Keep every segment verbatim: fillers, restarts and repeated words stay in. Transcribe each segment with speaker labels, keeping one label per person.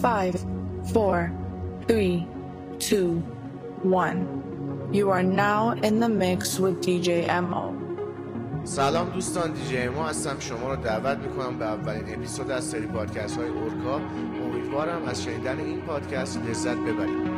Speaker 1: five, four, three, two, one. You are now in the mix with دی جی ام او.
Speaker 2: سلام دوستان، دی جی ام او هستم. شما رو دعوت میکنم به اولین اپیزود از سری پادکست های اورکا. امیدوارم از شنیدن این پادکست لذت ببرید.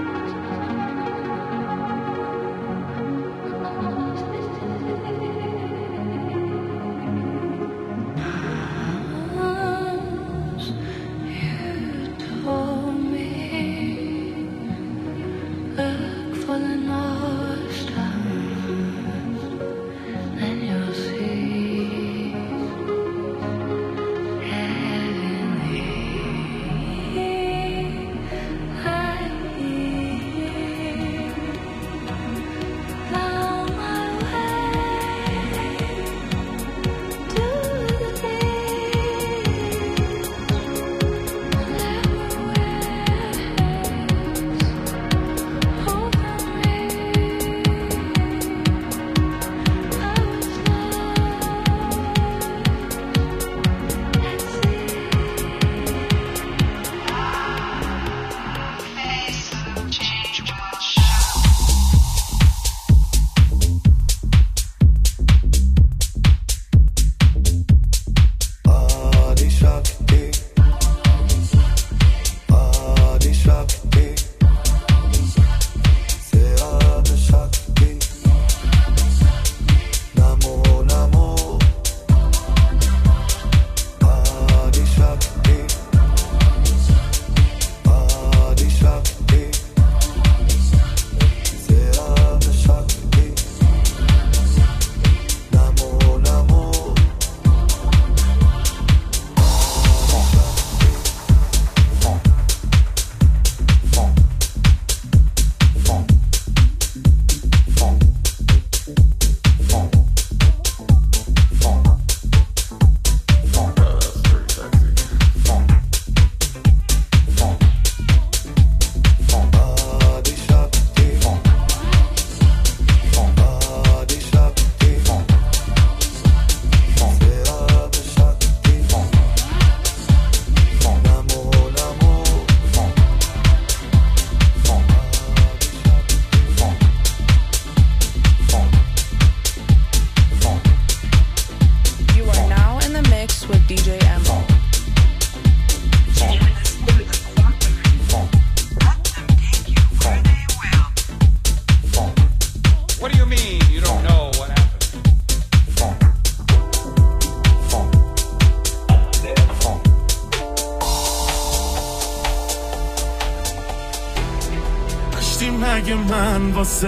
Speaker 3: مگه من واسه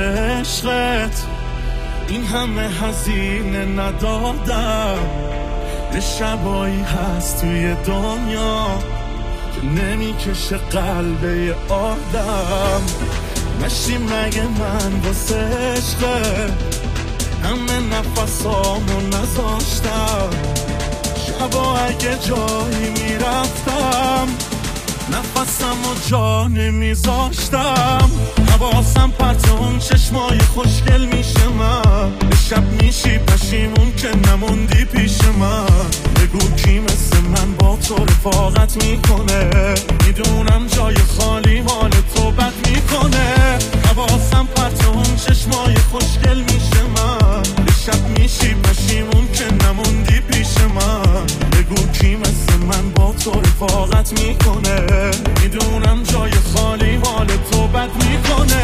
Speaker 3: عشقت این همه هزینه ندادم؟ یه شبایی هست توی دنیا که نمیکشه قلب یه آدم. نشی مگه من واسه عشقت همه نفسامو نذاشتم؟ شبا اگه جایی میرفتم نفسم و جا نمیذاشتم. حواسم پرت اون چشمای خوشگل میشه من. به شب میشی پشیمون که نموندی پیش من. بگو کی مثل من با تو رفاقت میکنه؟ میدونم جای خالی حال تو بد میکنه. حواسم پرت اون چشمای خوشگل میشه من. به شب میشی پشیمون که نموندی پیش من. بگو کی مثل من با تو رفاقت میکنه؟ میدونم جای خالی حال تو بد میکنه.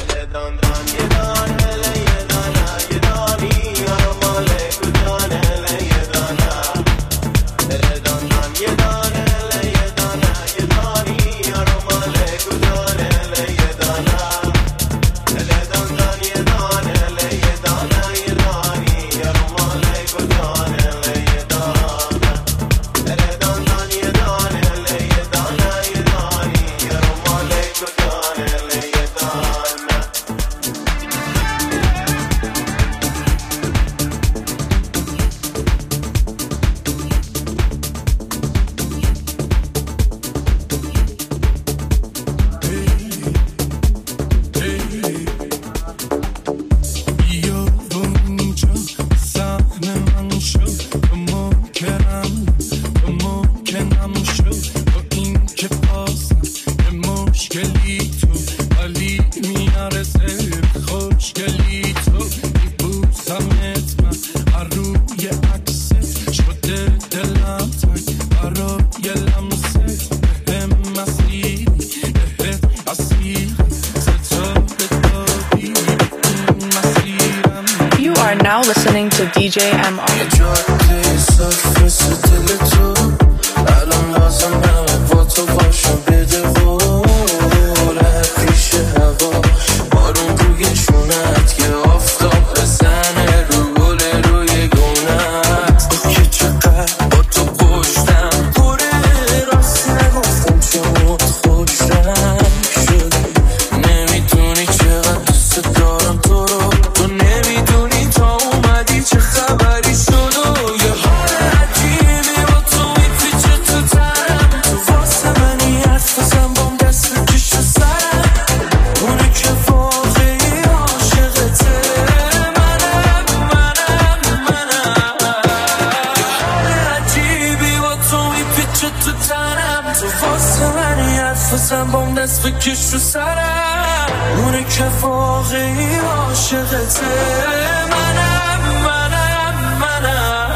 Speaker 1: Now listening to D J M R.
Speaker 4: فکرش رو سرم اونه که واقعی عاشقته منم منم منم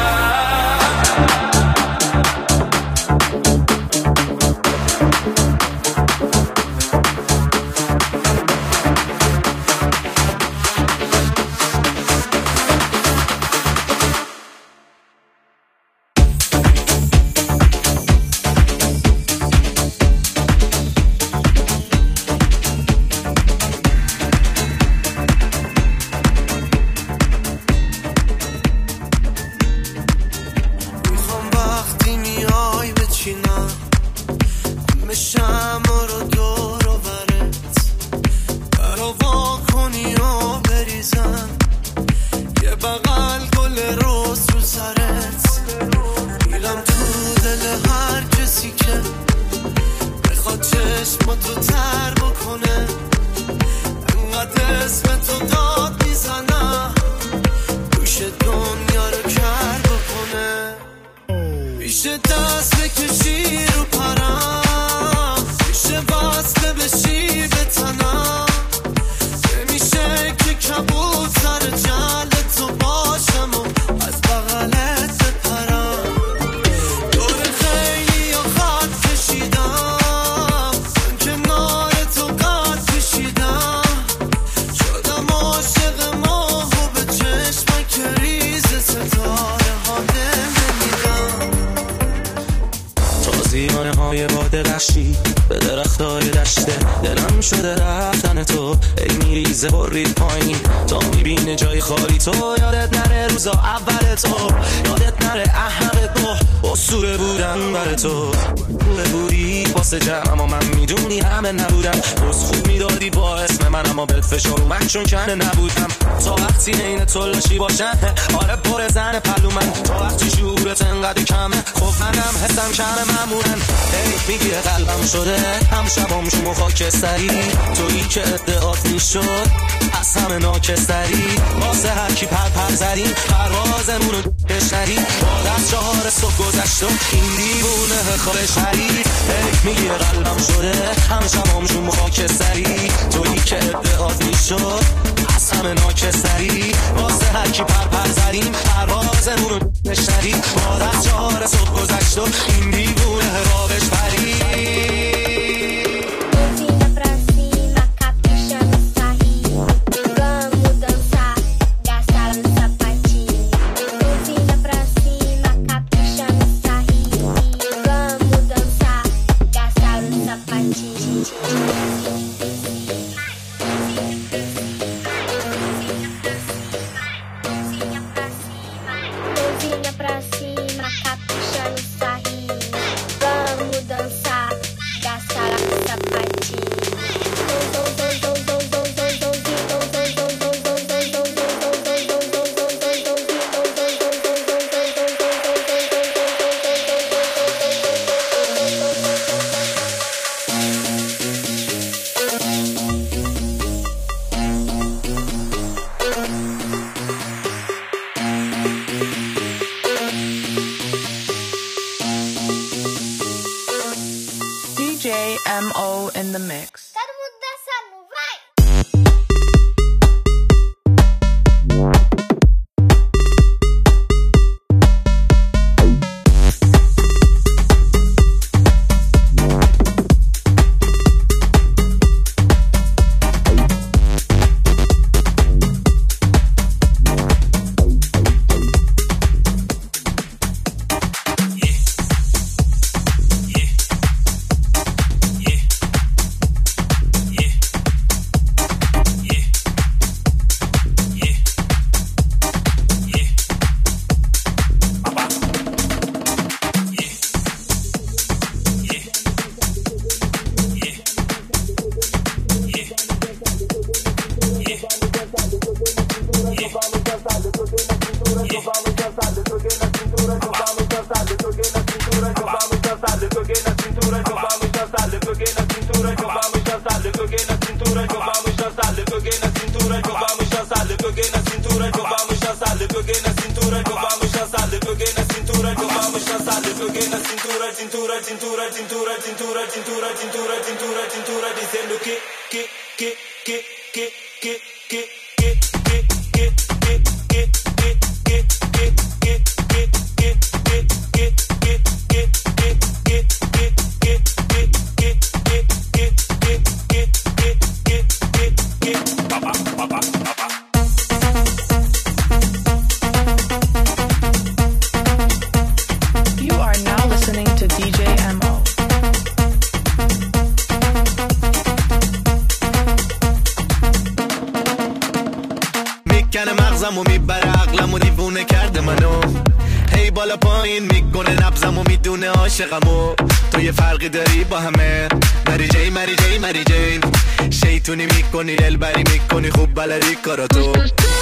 Speaker 5: چون کنه نبودم تا وقتی عین تلاشی باشم آره پر زن پلو من تا وقتی شعورت انقدر کمه خب منم حسم کمه معمولا ای میگی قلبم شده هم شبام شما خاکستری تویی که ادعات میشد از همه ناکستری واسه هر کی پر پر زدیم پروازمون رو بشنری بعد از چهار صبح گذشت و این دیوونه خوابش هری ای میگی قلبم شده هم شبام شما خاکستری تویی که ادعات میشد از همه ناکستری واسه هر کی پر پر زدیم پروازمون رو بشنری بعد از چهار صبح گذشت و این دیوونه خوابش پری
Speaker 6: pra cima, capricha no
Speaker 1: M O in the mix.
Speaker 5: مغزمو میبره عقلمو دیوونه کرده منو هی بالا پایین میکنه نبزمو میدونه عاشقمو تو یه فرقی داری با همه مری جی مری جی مری جی شیطونی میکنی دلبری میکنی خوب بلدی کاراتو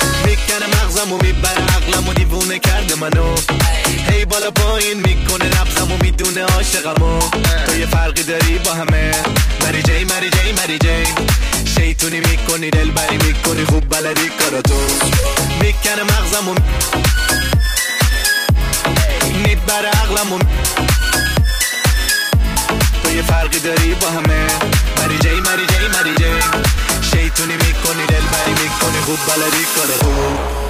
Speaker 5: میکنه مغزمو میبره عقلمو دیوونه کرده منو هی بالا پایین میکنه نبزمو میدونه عاشقمو تو یه فرقی داری با همه مری جی مری جی مری جی شیطونی میکنی دلبری میکنی خوب بلدی کاراتو میکنه مغزمو میبره عقلمو تو یه فرقی داری با همه مری جی مری جی مری جی شیطونی میکنی دلبری میکنی خوب بلدی کاراتو